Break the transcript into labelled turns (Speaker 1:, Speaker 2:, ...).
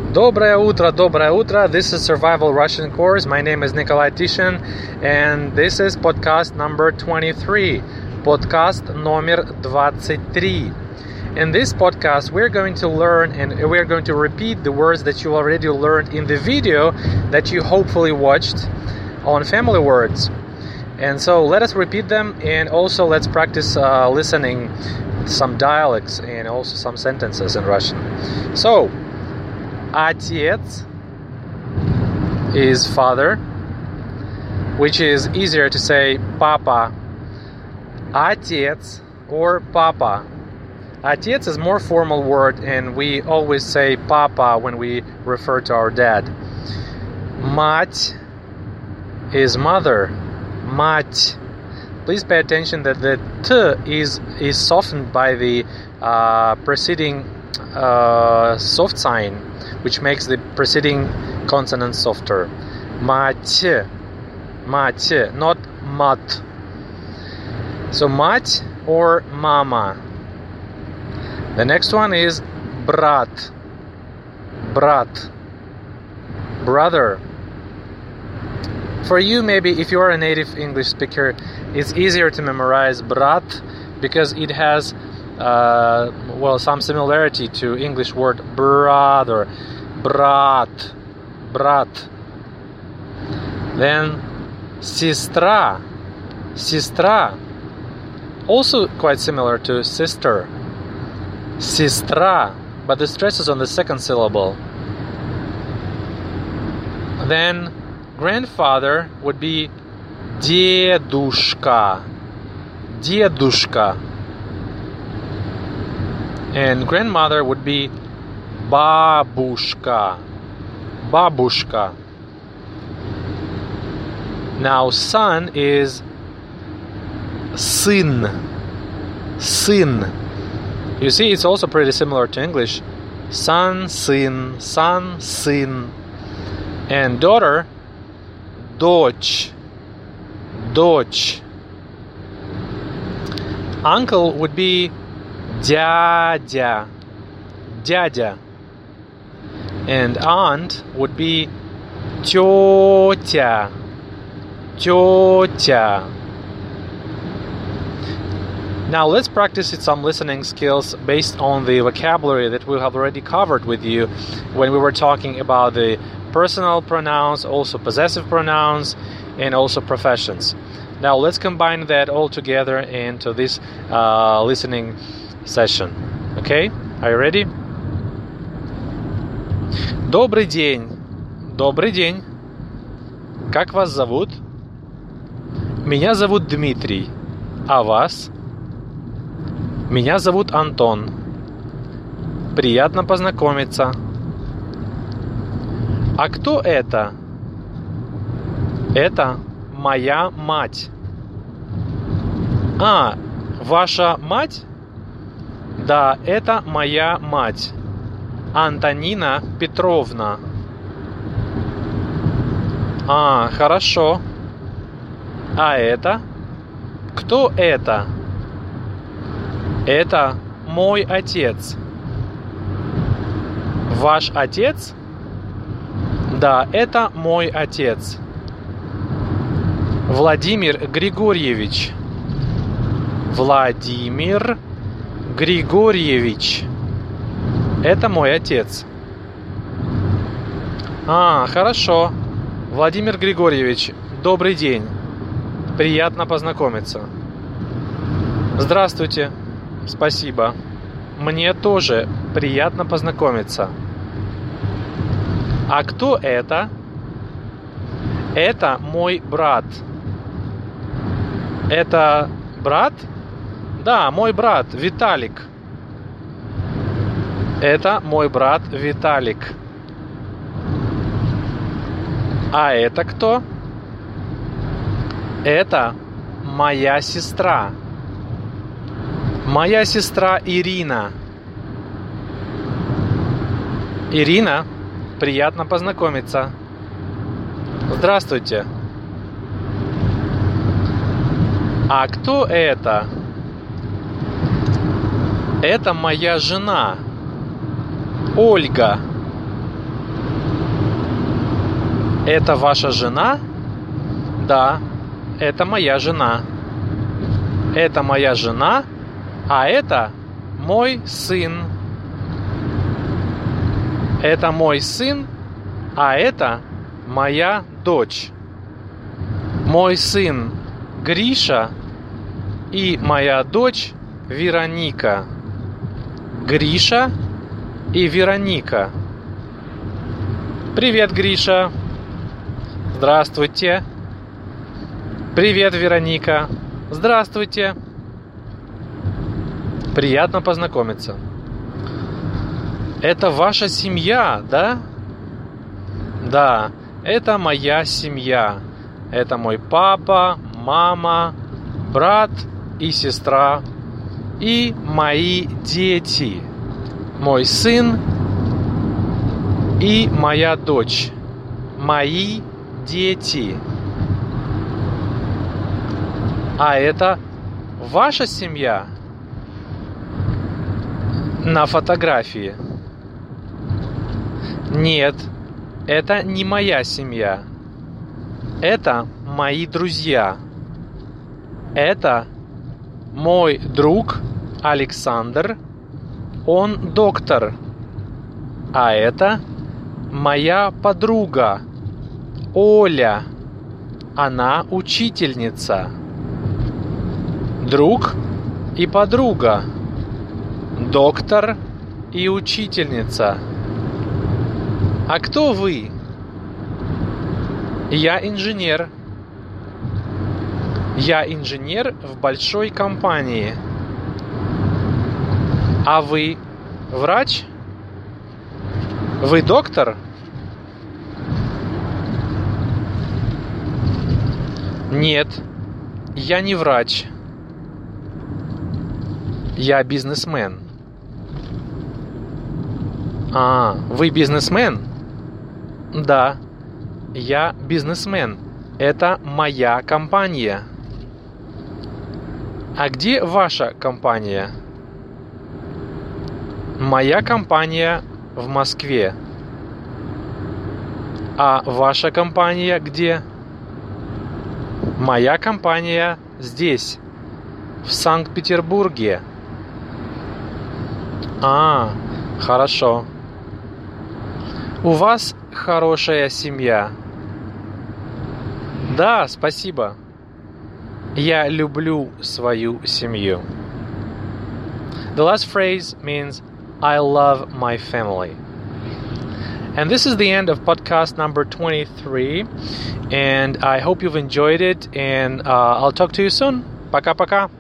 Speaker 1: Доброе утро. This is Survival Russian Course. My name is Nikolai Tishin, and this is podcast number 23. Podcast номер 23. In this podcast, we're going to learn and we're going to repeat the words that you already learned in the video that you hopefully watched on Family Words. And so let us repeat them, and also let's practice listening some dialects and also some sentences in Russian. So, Отец is father, which is easier to say papa. Отец or papa. Отец is more formal word, and we always say papa when we refer to our dad. Мать is mother. Мать. Please pay attention that the t is softened by the preceding soft sign, which makes the preceding consonant softer. Мать, мать, not mat. So мать or mama. The next one is брат, брат, brother. For you, maybe if you are a native English speaker, it's easier to memorize brat because it has some similarity to English word brother, brat, brat. Then сестра, сестра, also quite similar to sister, сестра, but the stress is on the second syllable. Then grandfather would be дедушка, дедушка. And grandmother would be бабушка, бабушка. Now son is сын, сын. You see, it's also pretty similar to English. Son, сын, son, сын. And daughter, дочь, дочь. Uncle would be дядя, дядя. And aunt would be тетя, тетя. Now let's practice some listening skills based on the vocabulary that we have already covered with you when we were talking about the personal pronouns, also possessive pronouns, and also professions. Now let's combine that all together into this listening session. Okay? Are you ready? Добрый день. Добрый день. Как вас зовут? Меня зовут Дмитрий. А вас? Меня зовут Антон. Приятно познакомиться. А кто это? Это моя мать. А, ваша мать? Да, это моя мать. Антонина Петровна. А, хорошо. А это? Кто это? Это мой отец. Ваш отец? Да, это мой отец. Владимир Григорьевич. Владимир Григорьевич. Это мой отец. А, хорошо. Владимир Григорьевич, добрый день. Приятно познакомиться. Здравствуйте. Спасибо. Мне тоже приятно познакомиться. А кто это? Это мой брат. Это брат? Да, мой брат Виталик. Это мой брат Виталик. А это кто? Это моя сестра. Моя сестра Ирина. Ирина, приятно познакомиться. Здравствуйте. А кто это? Это моя жена, Ольга. Это ваша жена? Да, это моя жена. Это моя жена, а это мой сын. Это мой сын, а это моя дочь. Мой сын Гриша и моя дочь Вероника. Гриша и Вероника. Привет, Гриша. Здравствуйте. Привет, Вероника. Здравствуйте. Приятно познакомиться. Это ваша семья, да? Да, это моя семья. Это мой папа, мама, брат и сестра. И мои дети. Мой сын и моя дочь. Мои дети. А это ваша семья? На фотографии. Нет, это не моя семья. Это мои друзья. Это мой друг Александр. Он доктор. А это моя подруга Оля. Она учительница. Друг и подруга. Доктор и учительница. А кто вы? Я инженер. Я инженер в большой компании. А вы врач? Вы доктор? Нет, я не врач. Я бизнесмен. А, вы бизнесмен? Да, я бизнесмен. Это моя компания. А где ваша компания? Моя компания в Москве. А ваша компания где? Моя компания здесь, в Санкт-Петербурге. А, хорошо. У вас хорошая семья. Да, спасибо. Я люблю свою семью. The last phrase means I love my family. And this is the end of podcast number 23. And I hope you've enjoyed it. And I'll talk to you soon. Пока-пока.